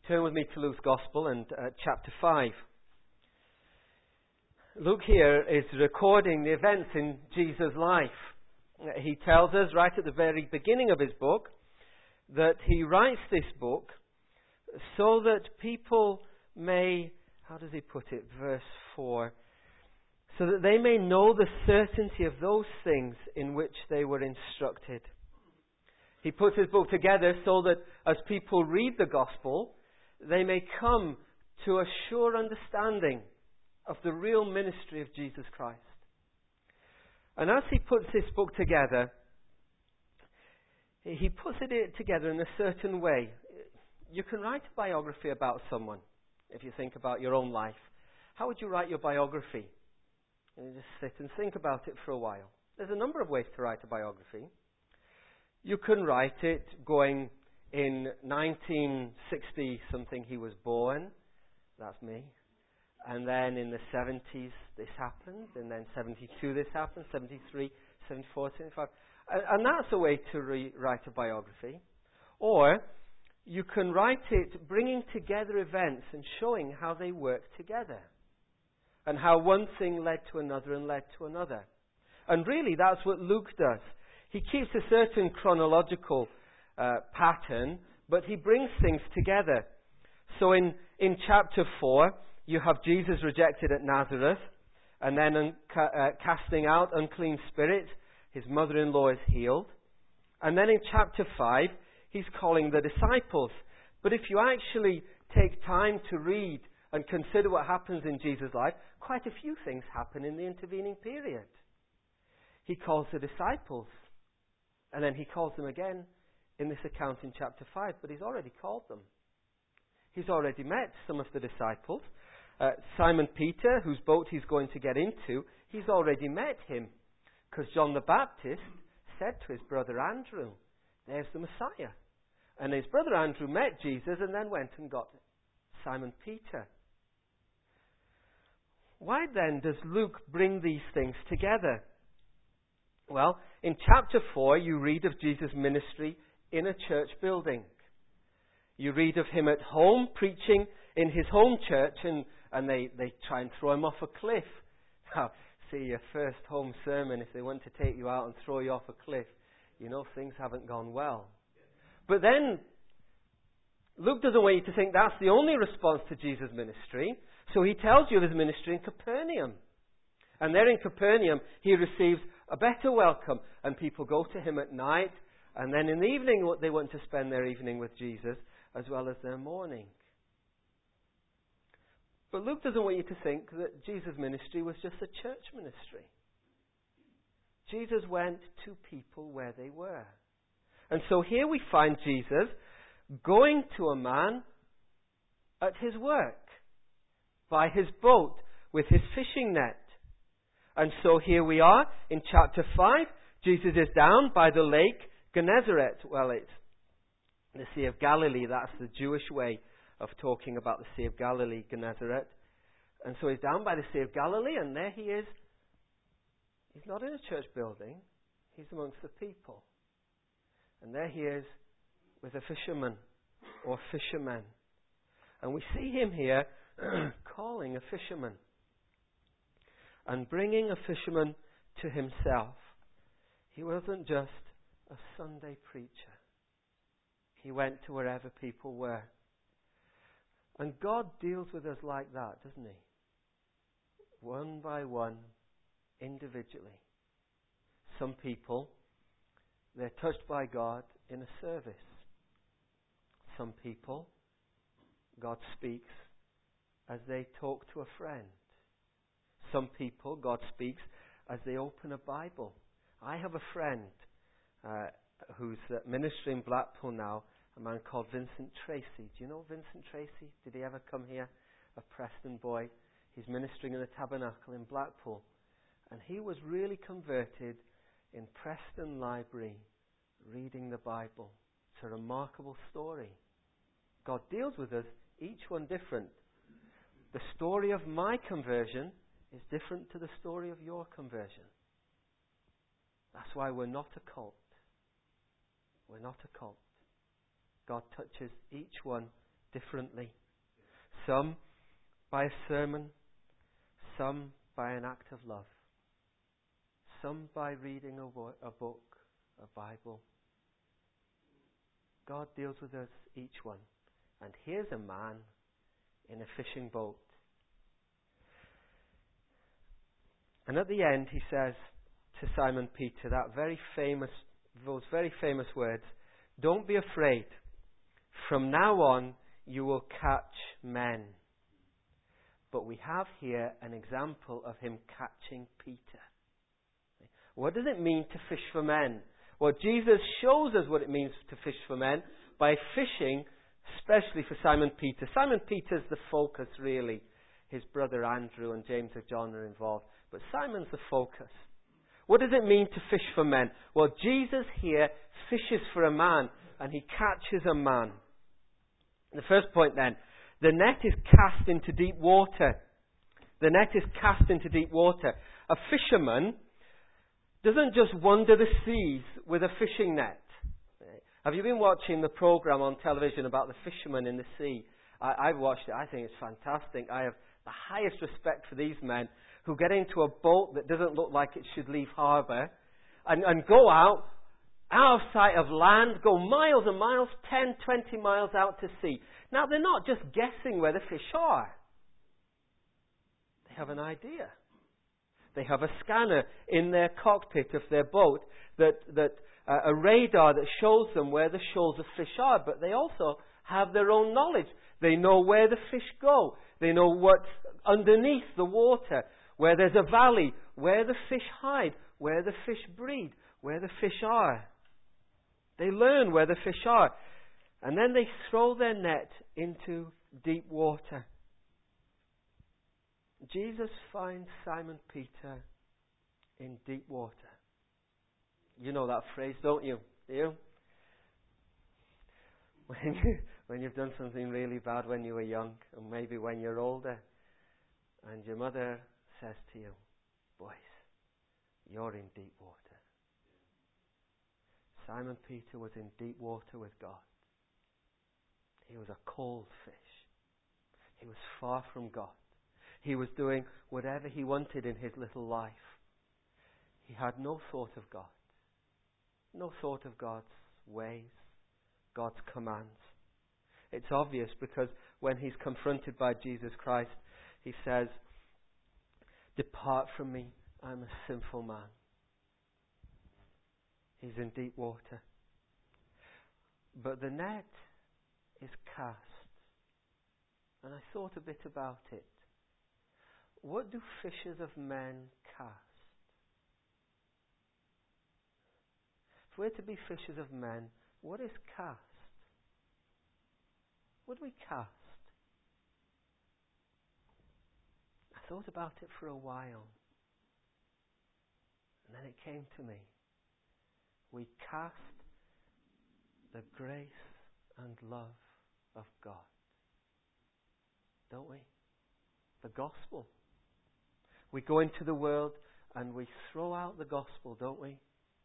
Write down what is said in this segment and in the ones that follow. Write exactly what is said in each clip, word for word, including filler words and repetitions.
Turn with me to Luke's Gospel and uh, chapter five. Luke here is recording the events in Jesus' life. He tells us right at the very beginning of his book that he writes this book so that people may, how does he put it, verse four, so that they may know the certainty of those things in which they were instructed. He puts his book together so that as people read the Gospel, they may come to a sure understanding of the real ministry of Jesus Christ. And as he puts this book together, he puts it together in a certain way. You can write a biography about someone, if you think about your own life. How would you write your biography? And you just sit and think about it for a while. There's a number of ways to write a biography. You can write it going in nineteen sixty something he was born. That's me. And then in the seventies this happened. And then seventy-two this happened. seventy-three, seventy-four, seventy-five. And, and that's a way to re- write a biography. Or you can write it bringing together events and showing how they work together. And how one thing led to another and led to another. And really that's what Luke does. He keeps a certain chronological uh, pattern, but he brings things together. So in, in chapter four, you have Jesus rejected at Nazareth, and then un- ca- uh, casting out unclean spirits, his mother-in-law is healed. And then in chapter five, he's calling the disciples. But if you actually take time to read and consider what happens in Jesus' life, quite a few things happen in the intervening period. He calls the disciples, and then he calls them again in this account in chapter five, but he's already called them. He's already met some of the disciples. Uh, Simon Peter, whose boat he's going to get into, he's already met him, because John the Baptist said to his brother Andrew, "There's the Messiah." And his brother Andrew met Jesus and then went and got Simon Peter. Why then does Luke bring these things together? Well, in chapter four, you read of Jesus' ministry in a church building. You read of him at home, preaching in his home church, and, and they, they try and throw him off a cliff. Now, see, your first home sermon, if they want to take you out and throw you off a cliff, you know things haven't gone well. But then, Luke doesn't want you to think that's the only response to Jesus' ministry, so he tells you of his ministry in Capernaum. And there in Capernaum, he receives a better welcome, and people go to him at night, and then in the evening they want to spend their evening with Jesus as well as their morning. But Luke doesn't want you to think that Jesus' ministry was just a church ministry. Jesus went to people where they were. And so here we find Jesus going to a man at his work, by his boat, with his fishing net. And so here we are in chapter five. Jesus is down by the lake Gennesaret. Well, it's the Sea of Galilee. That's the Jewish way of talking about the Sea of Galilee, Gennesaret. And so he's down by the Sea of Galilee, and there he is. He's not in a church building. He's amongst the people. And there he is with a fisherman or fishermen. And we see him here calling a fisherman and bringing a fisherman to himself. He wasn't just a Sunday preacher. He went to wherever people were. And God deals with us like that, doesn't he? One by one, individually. Some people, they're touched by God in a service. Some people, God speaks as they talk to a friend. Some people, God speaks as they open a Bible. I have a friend uh, who's uh, ministering in Blackpool now, a man called Vincent Tracy. Do you know Vincent Tracy? Did he ever come here? A Preston boy. He's ministering in the Tabernacle in Blackpool. And he was really converted in Preston Library, reading the Bible. It's a remarkable story. God deals with us, each one different. The story of my conversion is different to the story of your conversion. That's why we're not a cult. We're not a cult. God touches each one differently. Some by a sermon, some by an act of love, some by reading a, wo- a book, a Bible. God deals with us, each one. And here's a man in a fishing boat. And at the end he says to Simon Peter that very famous, those very famous words, "Don't be afraid. From now on you will catch men." But we have here an example of him catching Peter. What does it mean to fish for men? Well, Jesus shows us what it means to fish for men by fishing, especially for Simon Peter. Simon Peter's the focus, really. His brother Andrew and James and John are involved. But Simon's the focus. What does it mean to fish for men? Well, Jesus here fishes for a man, and he catches a man. The first point then, the net is cast into deep water. The net is cast into deep water. A fisherman doesn't just wander the seas with a fishing net. Have you been watching the program on television about the fishermen in the sea? I, I've watched it. I think it's fantastic. I have the highest respect for these men who get into a boat that doesn't look like it should leave harbour and, and go out, out of sight of land, go miles and miles, ten, twenty miles out to sea. Now, they're not just guessing where the fish are. They have an idea. They have a scanner in their cockpit of their boat, that, that uh, a radar that shows them where the shoals of fish are, but they also have their own knowledge. They know where the fish go. They know what's underneath the water, where there's a valley, where the fish hide, where the fish breed, where the fish are. They learn where the fish are. And then they throw their net into deep water. Jesus finds Simon Peter in deep water. You know that phrase, don't you? Do you? When, you, when you've done something really bad when you were young, and maybe when you're older, and your mother says to you, "Boys, you're in deep water." Simon Peter was in deep water with God. He was a cold fish. He was far from God. He was doing whatever he wanted in his little life. He had no thought of God. No thought of God's ways, God's commands. It's obvious because when he's confronted by Jesus Christ, he says, "Depart from me, I'm a sinful man." He's in deep water. But the net is cast. And I thought a bit about it. What do fishers of men cast? If we're to be fishers of men, what is cast? What do we cast? I thought about it for a while. And then it came to me. We cast the grace and love of God. Don't we? The gospel. We go into the world and we throw out the gospel, don't we?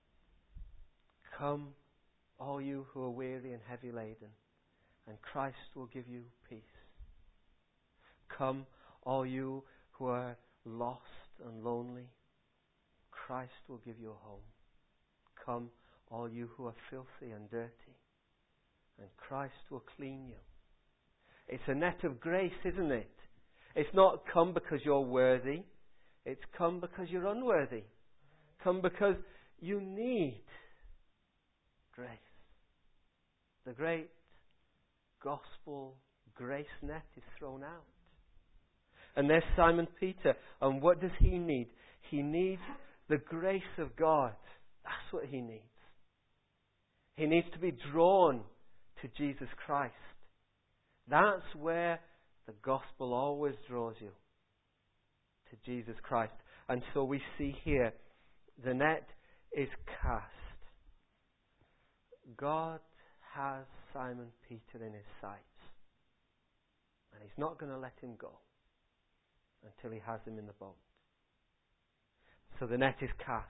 Come, all you who are weary and heavy laden, and Christ will give you peace. Come, all you who are lost and lonely, Christ will give you a home. Come, all you who are filthy and dirty, and Christ will clean you. It's a net of grace, isn't it? It's not come because you're worthy. It's come because you're unworthy. Come because you need grace. The great gospel grace net is thrown out. And there's Simon Peter. And what does he need? He needs the grace of God. That's what he needs. He needs to be drawn to Jesus Christ. That's where the gospel always draws you, to Jesus Christ. And so we see here, the net is cast. God has Simon Peter in his sights. And he's not going to let him go until he has him in the boat. So the net is cast.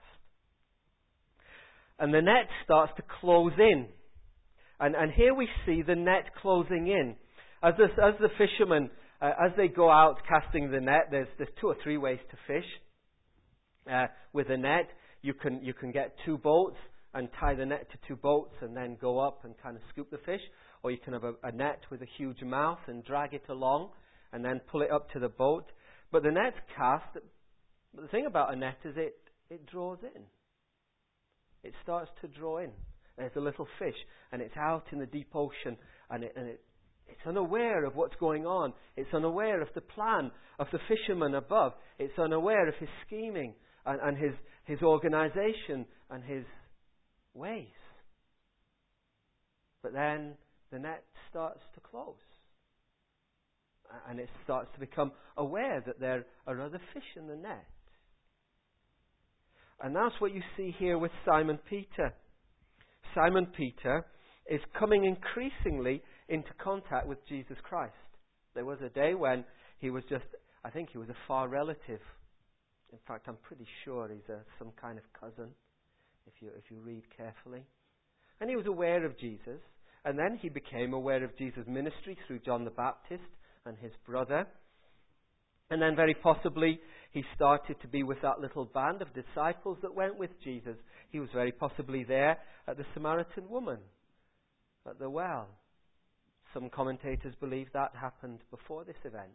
And the net starts to close in. And, and here we see the net closing in. As the, as the fishermen, uh, as they go out casting the net, there's, there's two or three ways to fish. Uh, with a net, you can, you can get two boats and tie the net to two boats and then go up and kind of scoop the fish. Or you can have a, a net with a huge mouth and drag it along and then pull it up to the boat. But the net's cast. But the thing about a net is it, it draws in. It starts to draw in. There's a little fish and it's out in the deep ocean and, it, and it, it's unaware of what's going on. It's unaware of the plan of the fisherman above. It's unaware of his scheming and, and his, his organization and his ways. But then the net starts to close. And it starts to become aware that there are other fish in the net. And that's what you see here with Simon Peter. Simon Peter is coming increasingly into contact with Jesus Christ. There was a day when he was just, I think he was a far relative. In fact, I'm pretty sure he's a, some kind of cousin, if you, if you read carefully. And he was aware of Jesus. And then he became aware of Jesus' ministry through John the Baptist and his brother. And then very possibly he started to be with that little band of disciples that went with Jesus. He was very possibly there at the Samaritan woman at the well. Some commentators believe that happened before this event.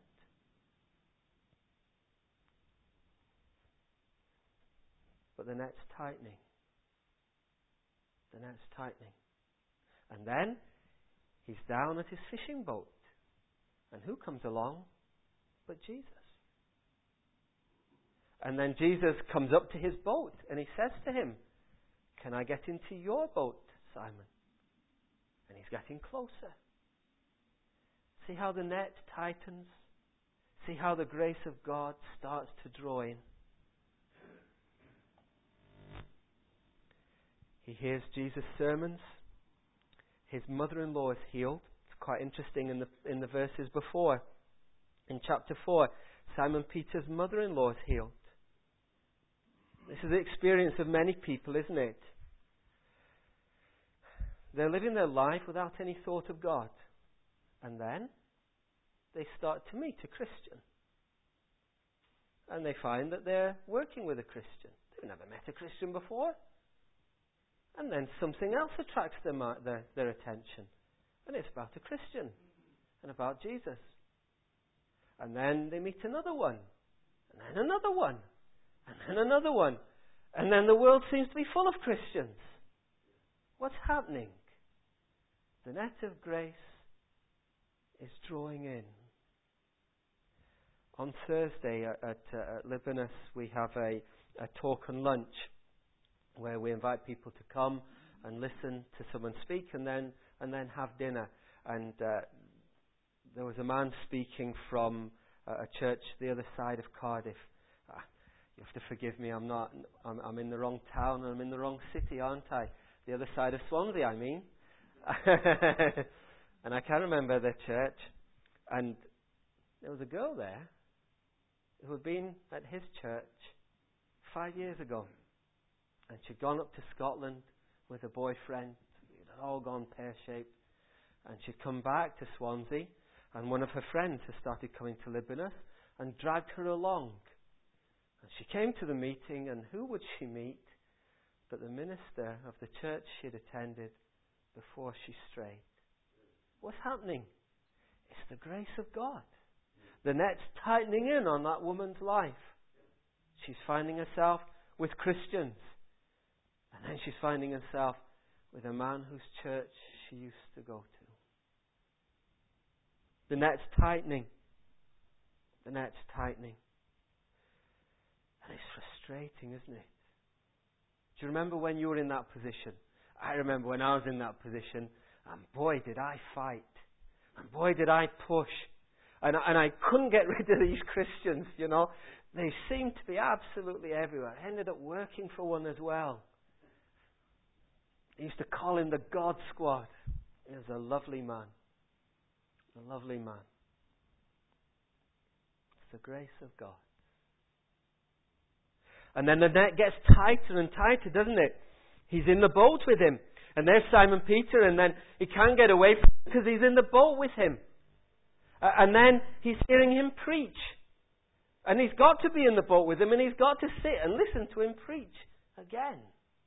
But the net's tightening. The net's tightening. And then he's down at his fishing boat. And who comes along but Jesus? And then Jesus comes up to his boat and he says to him, "Can I get into your boat, Simon?" And he's getting closer. See how the net tightens? See how the grace of God starts to draw in? He hears Jesus' sermons. His mother-in-law is healed. It's quite interesting in the in the verses before. In chapter four, Simon Peter's mother-in-law is healed. This is the experience of many people, isn't it? They're living their life without any thought of God. And then they start to meet a Christian. And they find that they're working with a Christian. They've never met a Christian before. And then something else attracts their, their, their attention. And it's about a Christian. And about Jesus. And then they meet another one. And then another one. And then another one. And then the world seems to be full of Christians. What's happening? The net of grace is drawing in. On Thursday at, at, uh, at Libanus we have a, a talk and lunch where we invite people to come and listen to someone speak and then and then have dinner. And uh, there was a man speaking from uh, a church the other side of Cardiff. Uh, you have to forgive me, I'm not. I'm, I'm in the wrong town and I'm in the wrong city, aren't I? The other side of Swansea, I mean. And I can't remember the church. And there was a girl there who had been at his church five years ago. And she'd gone up to Scotland with a boyfriend. It had all gone pear-shaped. And she'd come back to Swansea. And one of her friends had started coming to Libanus and dragged her along. And she came to the meeting, and who would she meet but the minister of the church she'd attended before she strayed? What's happening? It's the grace of God. The net's tightening in on that woman's life. She's finding herself with Christians. And then she's finding herself with a man whose church she used to go to. The net's tightening. The net's tightening. And it's frustrating, isn't it? Do you remember when you were in that position? I remember when I was in that position, and boy did I fight. And boy did I push. And, and I couldn't get rid of these Christians, you know. They seemed to be absolutely everywhere. I ended up working for one as well. I used to call him the God Squad. He was a lovely man. A lovely man. It's the grace of God. And then the net gets tighter and tighter, doesn't it? He's in the boat with him. And there's Simon Peter, and then he can't get away from him because he's in the boat with him. Uh, and then he's hearing him preach. And he's got to be in the boat with him, and he's got to sit and listen to him preach again.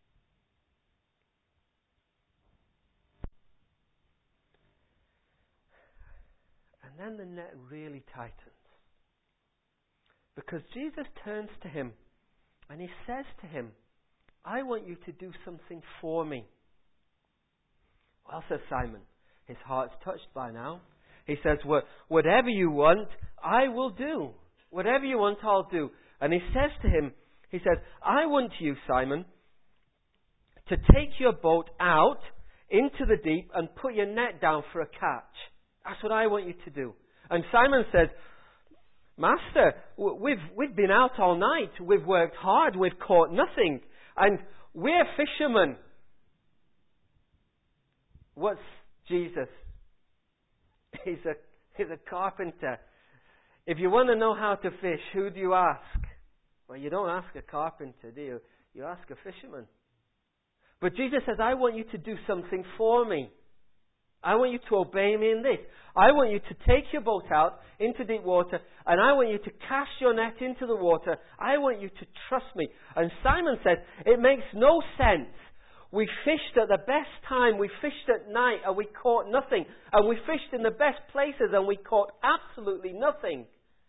And then the net really tightens. Because Jesus turns to him and he says to him, I want you to do something for me. Well, says Simon, his heart's touched by now. He says, whatever you want, I will do. Whatever you want, I'll do. And he says to him, he says, I want you, Simon, to take your boat out into the deep and put your net down for a catch. That's what I want you to do. And Simon says, Master, we've, we've been out all night. We've worked hard. We've caught nothing. And we're fishermen. What's Jesus? He's a, he's a carpenter. If you want to know how to fish, who do you ask? Well, you don't ask a carpenter, do you? You ask a fisherman. But Jesus says, I want you to do something for me. I want you to obey me in this. I want you to take your boat out into deep water, and I want you to cast your net into the water. I want you to trust me. And Simon says, it makes no sense. We fished at the best time. We fished at night, and we caught nothing. And we fished in the best places, and we caught absolutely nothing.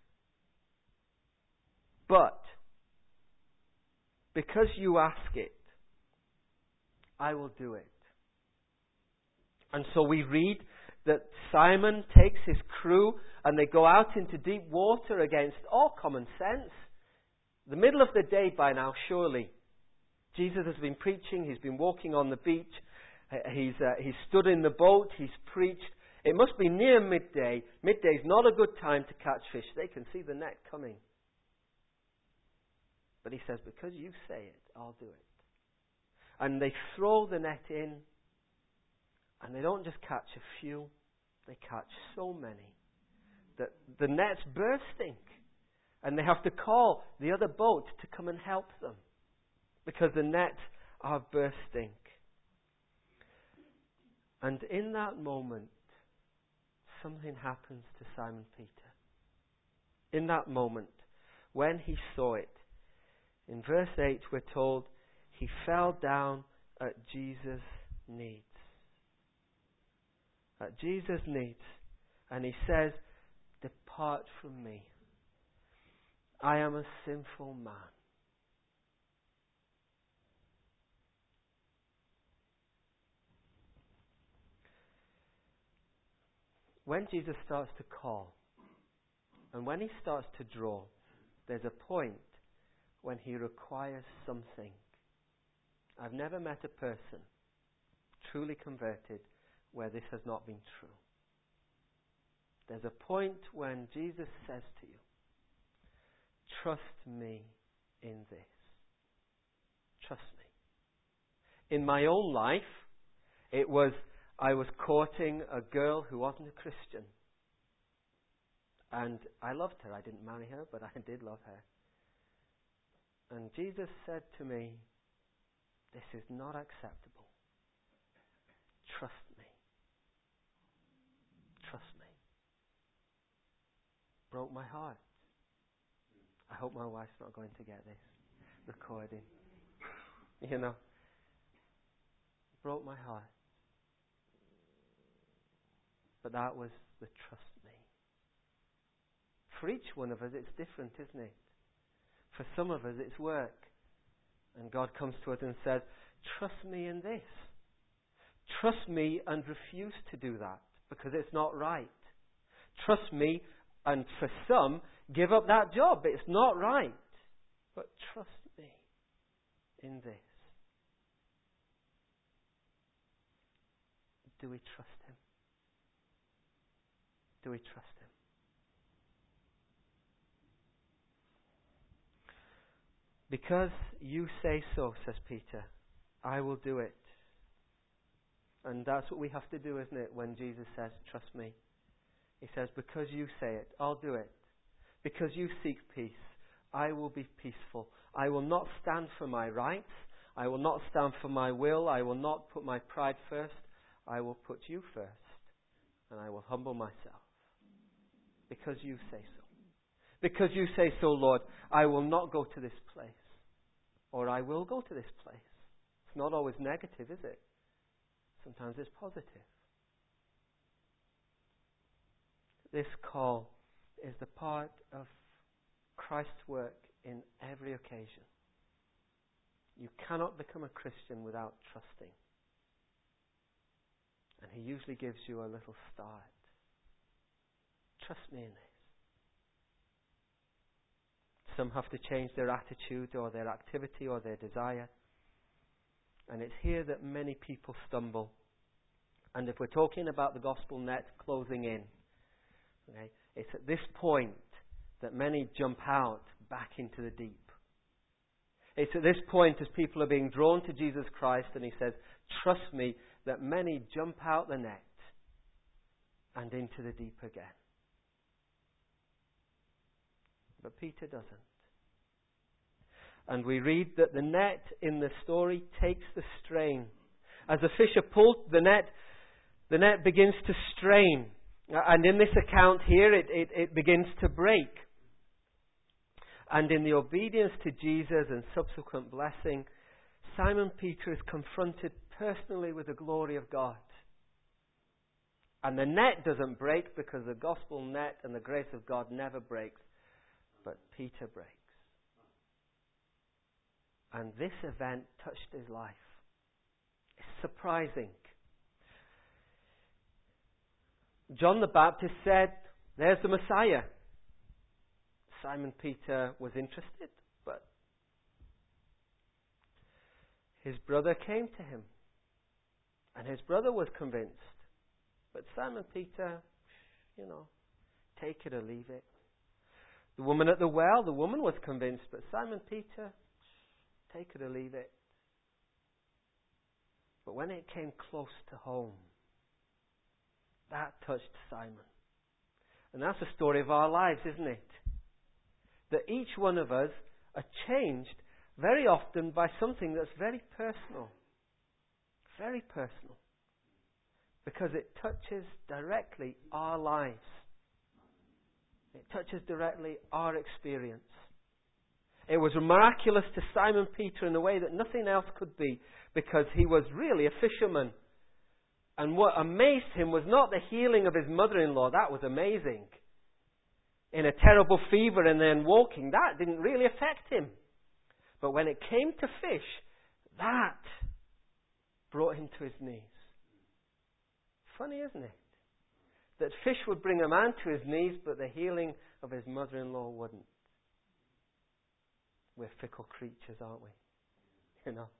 But because you ask it, I will do it. And so we read that Simon takes his crew and they go out into deep water against all common sense. The middle of the day by now, surely. Jesus has been preaching, he's been walking on the beach, he's, uh, he's stood in the boat, he's preached. It must be near midday. Midday is not a good time to catch fish. They can see the net coming. But he says, because you say it, I'll do it. And they throw the net in. And they don't just catch a few, they catch so many that the net's bursting. And they have to call the other boat to come and help them because the nets are bursting. And in that moment, something happens to Simon Peter. In that moment, when he saw it, in verse eight we're told, he fell down at Jesus' knees. At Jesus' knees, and he says, depart from me. I am a sinful man. When Jesus starts to call, and when he starts to draw, there's a point when he requires something. I've never met a person truly converted where this has not been true. There's a point when Jesus says to you, trust me in this. Trust me. In my own life, it was, I was courting a girl who wasn't a Christian. And I loved her. I didn't marry her, but I did love her. And Jesus said to me, this is not acceptable. Trust me. Trust me. Broke my heart. I hope my wife's not going to get this recording. You know. Broke my heart. But that was the trust me. For each one of us it's different, isn't it? For some of us it's work. And God comes to us and says, trust me in this. Trust me and refuse to do that because it's not right. Trust me, and for some, give up that job. It's not right. But trust me in this. Do we trust Him? Do we trust Him? Because you say so, says Peter, I will do it. And that's what we have to do, isn't it, when Jesus says, trust me. He says, because you say it, I'll do it. Because you seek peace, I will be peaceful. I will not stand for my rights. I will not stand for my will. I will not put my pride first. I will put you first. And I will humble myself. Because you say so. Because you say so, Lord, I will not go to this place. Or I will go to this place. It's not always negative, is it? Sometimes it's positive. This call is the part of Christ's work in every occasion. You cannot become a Christian without trusting. And He usually gives you a little start. Trust me in this. Some have to change their attitude or their activity or their desire. And it's here that many people stumble. And if we're talking about the gospel net closing in, okay, it's at this point that many jump out back into the deep. It's at this point, as people are being drawn to Jesus Christ, and He says, trust me, that many jump out the net and into the deep again. But Peter doesn't. And we read that the net in the story takes the strain. As the fisher pulls the net, the net begins to strain. And in this account here, it, it, it begins to break. And in the obedience to Jesus and subsequent blessing, Simon Peter is confronted personally with the glory of God. And the net doesn't break because the gospel net and the grace of God never breaks. But Peter breaks. And this event touched his life. It's surprising. John the Baptist said, there's the Messiah. Simon Peter was interested, but his brother came to him. And his brother was convinced. But Simon Peter, you know, take it or leave it. The woman at the well, the woman was convinced, but Simon Peter, take it or leave it. But when it came close to home, that touched Simon. And that's the story of our lives, isn't it? That each one of us are changed very often by something that's very personal. Very personal. Because it touches directly our lives. It touches directly our experience. It was miraculous to Simon Peter in a way that nothing else could be, because he was really a fisherman. And what amazed him was not the healing of his mother-in-law. That was amazing. In a terrible fever and then walking, that didn't really affect him. But when it came to fish, that brought him to his knees. Funny, isn't it? That fish would bring a man to his knees, but the healing of his mother-in-law wouldn't. We're fickle creatures, aren't we? You know.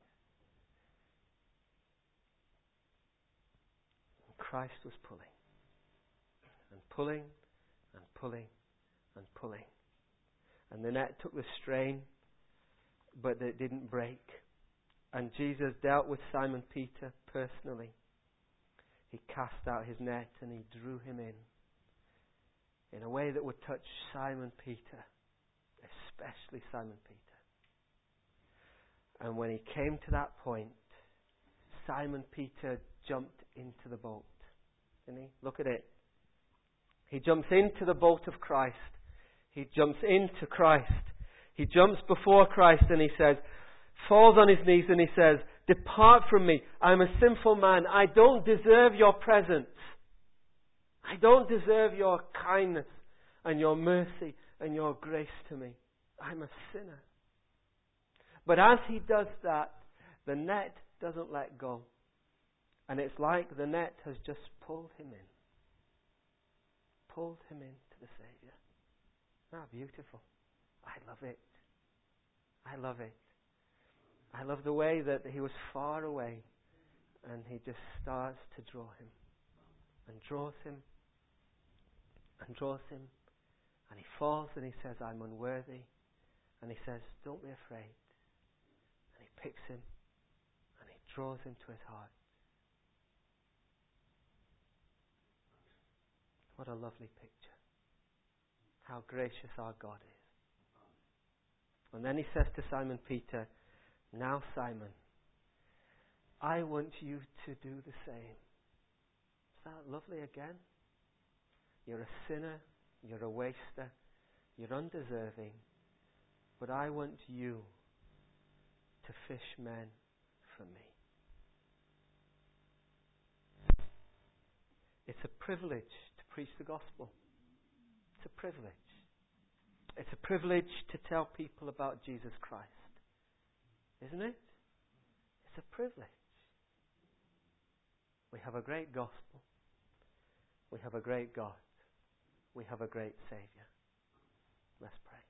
And Christ was pulling. And pulling, and pulling, and pulling. And the net took the strain, but it didn't break. And Jesus dealt with Simon Peter personally. He cast out his net and He drew him in. In a way that would touch Simon Peter. Especially Simon Peter. And when he came to that point, Simon Peter jumped into the boat. Didn't he? Look at it. He jumps into the boat of Christ. He jumps into Christ. He jumps before Christ and he says, falls on his knees and he says, depart from me. I'm a sinful man. I don't deserve your presence. I don't deserve your kindness and your mercy and your grace to me. I'm a sinner. But as he does that, the net doesn't let go. And it's like the net has just pulled him in. Pulled him into the Savior. Ah, beautiful. I love it. I love it. I love the way that he was far away and he just starts to draw him. And draws him. And draws him. And he falls and he says, I'm unworthy. And he says, don't be afraid. And he picks him and he draws him to his heart. What a lovely picture. How gracious our God is. And then he says to Simon Peter, now Simon, I want you to do the same. Is that lovely again? You're a sinner You're a waster. You're undeserving. But I want you to fish men for me. It's a privilege to preach the gospel. It's a privilege. It's a privilege to tell people about Jesus Christ. Isn't it? It's a privilege. We have a great gospel. We have a great God. We have a great Saviour. Let's pray.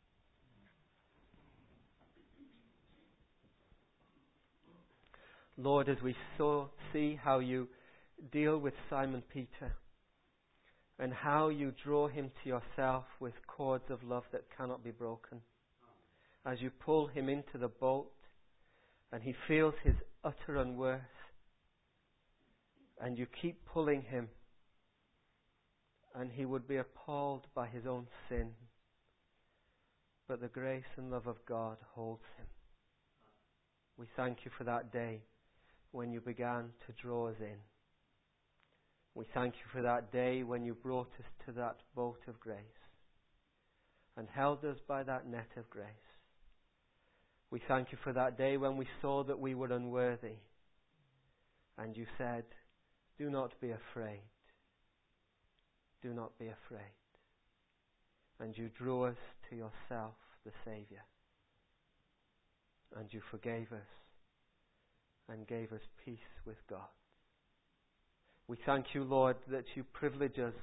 Lord, as we saw, see how you deal with Simon Peter and how you draw him to yourself with cords of love that cannot be broken. As you pull him into the boat and he feels his utter unworth, and you keep pulling him, and he would be appalled by his own sin, but the grace and love of God holds him. We thank you for that day when you began to draw us in. We thank you for that day when you brought us to that boat of grace and held us by that net of grace. We thank you for that day when we saw that we were unworthy and you said, do not be afraid. Do not be afraid. And you drew us to yourself, the Saviour. And you forgave us and gave us peace with God. We thank you, Lord, that you privilege us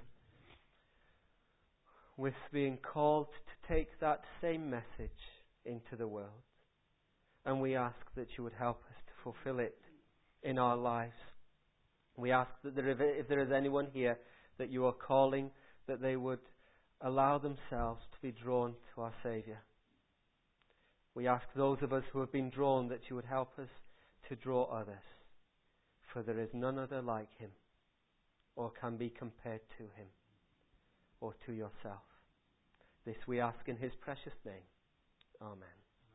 with being called to take that same message into the world. And we ask that you would help us to fulfill it in our lives. We ask that there, if there is anyone here that you are calling, that they would allow themselves to be drawn to our Saviour. We ask those of us who have been drawn that you would help us to draw others. For there is none other like him, or can be compared to him, or to yourself. This we ask in his precious name. Amen.